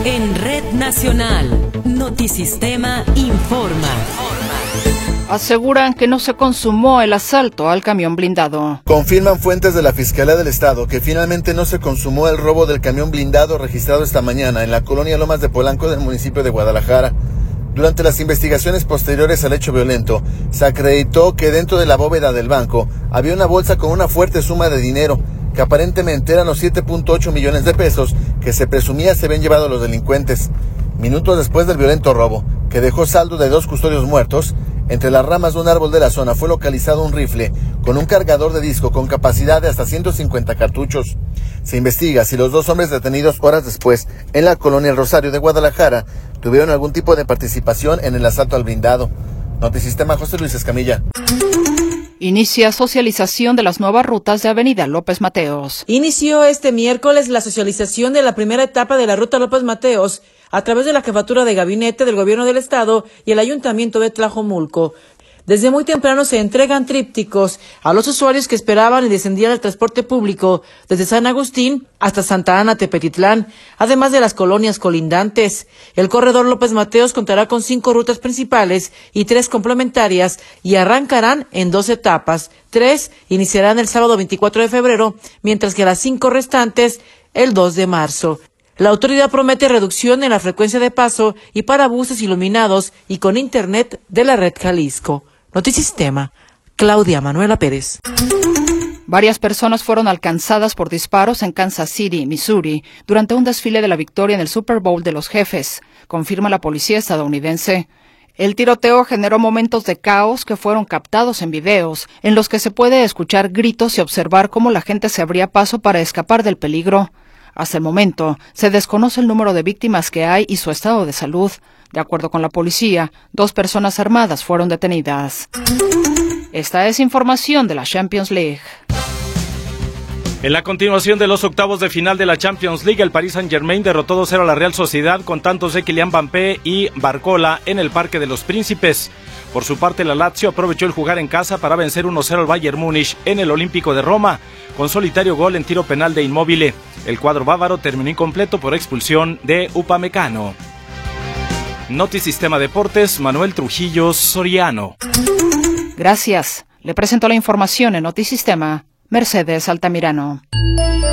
En Red Nacional, Notisistema informa. Aseguran que no se consumó el asalto al camión blindado. Confirman fuentes de la Fiscalía del Estado que finalmente no se consumó el robo del camión blindado registrado esta mañana en la colonia Lomas de Polanco del municipio de Guadalajara. Durante las investigaciones posteriores al hecho violento, se acreditó que dentro de la bóveda del banco había una bolsa con una fuerte suma de dinero, que aparentemente eran los 7.8 millones de pesos que se presumía se habían llevado los delincuentes. Minutos después del violento robo, que dejó saldo de 2 custodios muertos, entre las ramas de un árbol de la zona fue localizado un rifle con un cargador de disco con capacidad de hasta 150 cartuchos. Se investiga si los 2 hombres detenidos horas después en la colonia El Rosario de Guadalajara tuvieron algún tipo de participación en el asalto al blindado. Notisistema, José Luis Escamilla. Inicia socialización de las nuevas rutas de Avenida López Mateos. Inició este miércoles la socialización de la primera etapa de la ruta López Mateos a través de la Jefatura de Gabinete del Gobierno del Estado y el Ayuntamiento de Tlajomulco. Desde muy temprano se entregan trípticos a los usuarios que esperaban y descendían del transporte público desde San Agustín hasta Santa Ana Tepetitlán, además de las colonias colindantes. El corredor López Mateos contará con 5 rutas principales y 3 complementarias y arrancarán en 2 etapas. 3 iniciarán el sábado 24 de febrero, mientras que las 5 restantes el 2 de marzo. La autoridad promete reducción en la frecuencia de paso y para buses iluminados y con internet de la red Jalisco. Notisistema, Claudia Manuela Pérez. Varias personas fueron alcanzadas por disparos en Kansas City, Missouri, durante un desfile de la victoria en el Super Bowl de los Jefes, confirma la policía estadounidense. El tiroteo generó momentos de caos que fueron captados en videos, en los que se puede escuchar gritos y observar cómo la gente se abría paso para escapar del peligro. Hasta el momento, se desconoce el número de víctimas que hay y su estado de salud. De acuerdo con la policía, 2 personas armadas fueron detenidas. Esta es información de la Champions League. En la continuación de los octavos de final de la Champions League, el Paris Saint-Germain derrotó 2-0 a la Real Sociedad con tantos de Kylian Mbappé y Barcola en el Parque de los Príncipes. Por su parte, la Lazio aprovechó el jugar en casa para vencer 1-0 al Bayern Múnich en el Olímpico de Roma, con solitario gol en tiro penal de Immobile. El cuadro bávaro terminó incompleto por expulsión de Upamecano. Notisistema Deportes, Manuel Trujillo Soriano. Gracias. Le presento la información en Notisistema, Mercedes Altamirano.